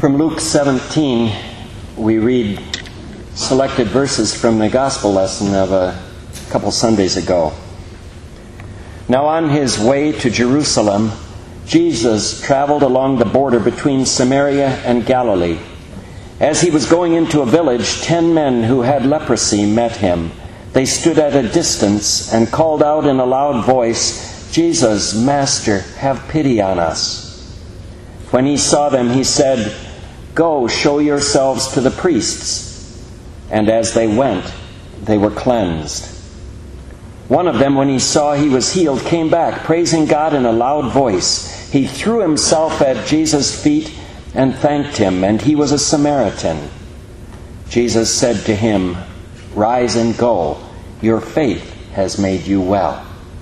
From Luke 17, we read selected verses from the gospel lesson of a couple Sundays ago. Now on his way to Jerusalem, Jesus traveled along the border between Samaria and Galilee. As he was going into a village, 10 men who had leprosy met him. They stood at a distance and called out in a loud voice, "Jesus, Master, have pity on us." When he saw them, he said, "Go, show yourselves to the priests." And as they went, they were cleansed. One of them, when he saw he was healed, came back, praising God in a loud voice. He threw himself at Jesus' feet and thanked him, and he was a Samaritan. Jesus said to him, "Rise and go. Your faith has made you well."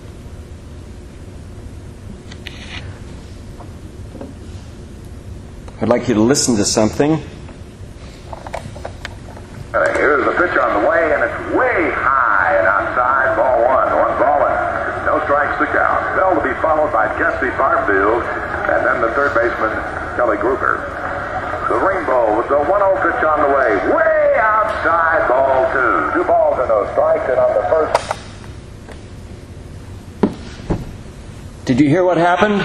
I'd like you to listen to something. Here's the pitch on the way, and it's way high and outside. Ball one. One ball and no strikes to count. Bell to be followed by Jesse Barfield, and then the third baseman, Kelly Gruber. The Rainbow with the 1-0 pitch on the way. Way outside, ball two. 2 balls and no strikes, and on the first. Did you hear what happened?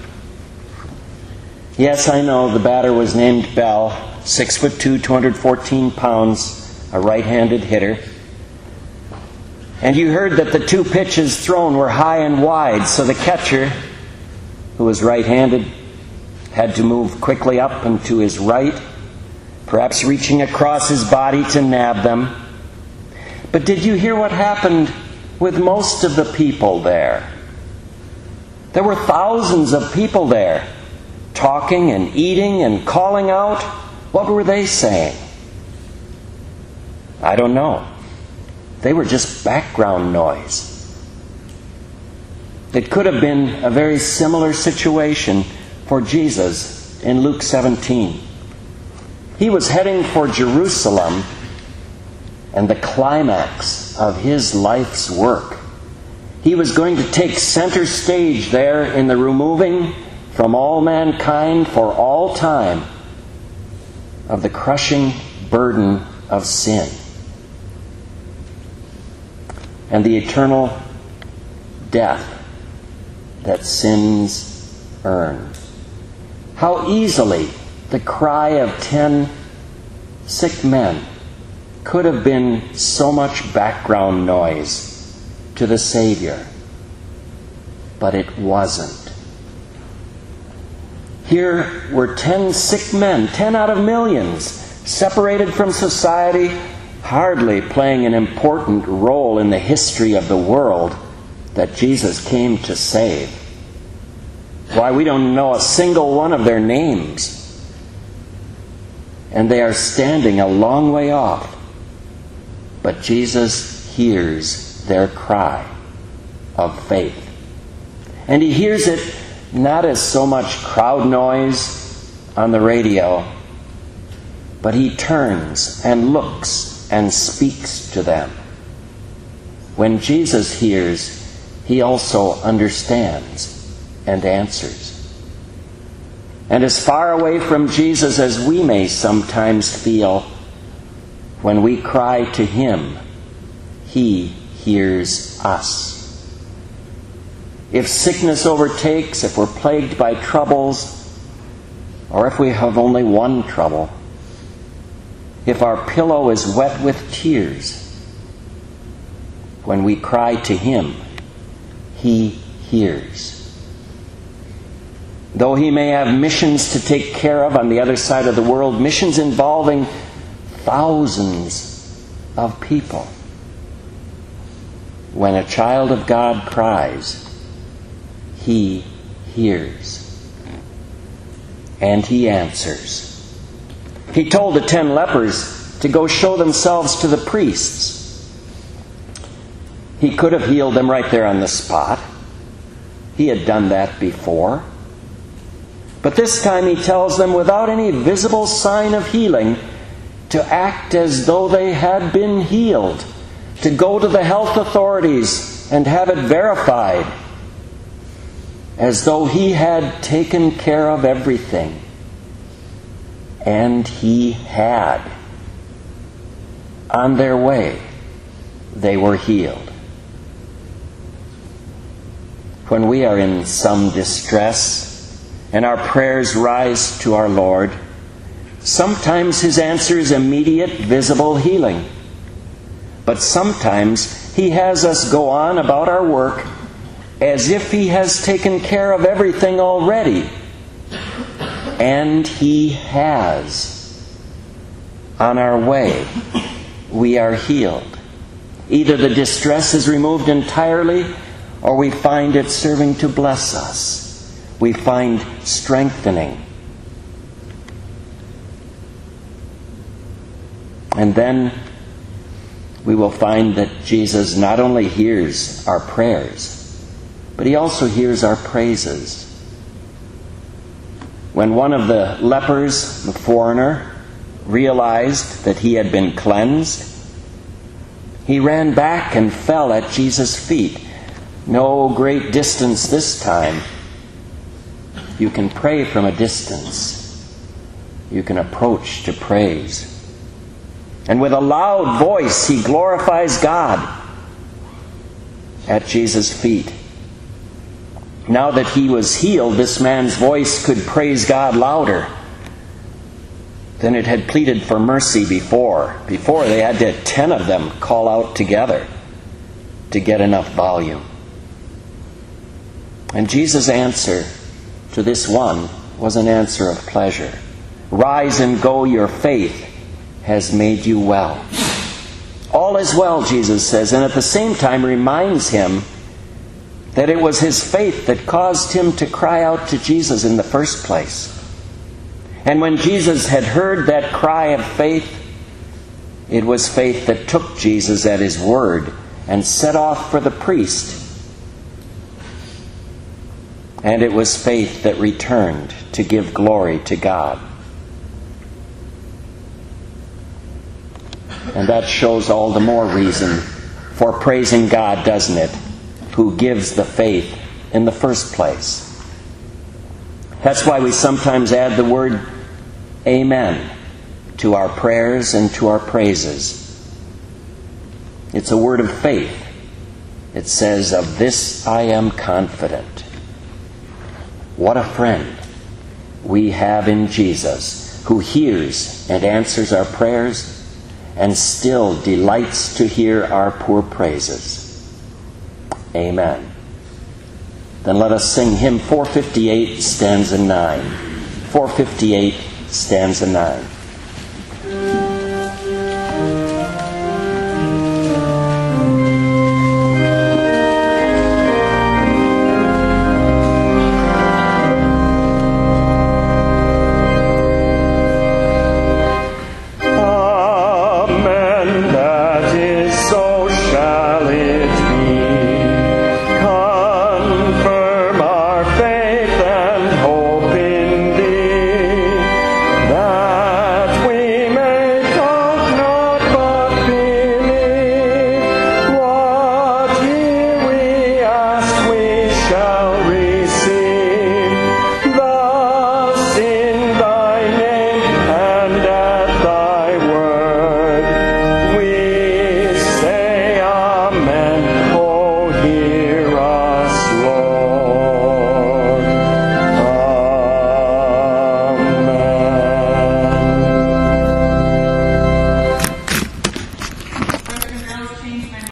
Yes, I know. The batter was named Bell, 6'2", 214 pounds, a right-handed hitter. And you heard that the 2 pitches thrown were high and wide, so the catcher, who was right-handed, had to move quickly up and to his right, perhaps reaching across his body to nab them. But did you hear what happened with most of the people there? There were thousands of people there, talking and eating and calling out. What were they saying? I don't know. They were just background noise. It could have been a very similar situation for Jesus in Luke 17. He was heading for Jerusalem and the climax of his life's work. He was going to take center stage there in the removing from all mankind for all time of the crushing burden of sin and the eternal death that sins earn. How easily the cry of 10 sick men could have been so much background noise to the Savior, but it wasn't. Here were 10 sick men, 10 out of millions, separated from society, hardly playing an important role in the history of the world that Jesus came to save. Why, we don't know a single one of their names. And they are standing a long way off. But Jesus hears their cry of faith. And he hears it not as so much crowd noise on the radio, but he turns and looks and speaks to them. When Jesus hears, he also understands and answers. And as far away from Jesus as we may sometimes feel, when we cry to him, he hears us. If sickness overtakes, if we're plagued by troubles, or if we have only one trouble, if our pillow is wet with tears, when we cry to him, he hears. Though he may have missions to take care of on the other side of the world, missions involving thousands of people, when a child of God cries, he hears. And he answers. He told the 10 lepers to go show themselves to the priests. He could have healed them right there on the spot. He had done that before. But this time he tells them, without any visible sign of healing, to act as though they had been healed, to go to the health authorities and have it verified, as though he had taken care of everything. And he had. On their way, they were healed. When we are in some distress and our prayers rise to our Lord, sometimes his answer is immediate, visible healing. But sometimes he has us go on about our work as if he has taken care of everything already. And he has. On our way, we are healed. Either the distress is removed entirely, or we find it serving to bless us. We find strengthening. And then we will find that Jesus not only hears our prayers, but he also hears our praises. When one of the lepers, the foreigner, realized that he had been cleansed, he ran back and fell at Jesus' feet. No great distance this time. You can pray from a distance. You can approach to praise. And with a loud voice, he glorifies God at Jesus' feet. Now that he was healed, this man's voice could praise God louder than it had pleaded for mercy before. Before, they had to 10 of them call out together to get enough volume. And Jesus' answer to this one was an answer of pleasure. Rise and go, your faith has made you well. All is well, Jesus says, and at the same time reminds him that it was his faith that caused him to cry out to Jesus in the first place. And when Jesus had heard that cry of faith, it was faith that took Jesus at his word and set off for the priest. And it was faith that returned to give glory to God. And that shows all the more reason for praising God, doesn't it? Who gives the faith in the first place. That's why we sometimes add the word Amen to our prayers and to our praises. It's a word of faith. It says, of this I am confident. What a friend we have in Jesus, who hears and answers our prayers and still delights to hear our poor praises. Amen. Then let us sing hymn 458, stanza 9. 458, stanza 9.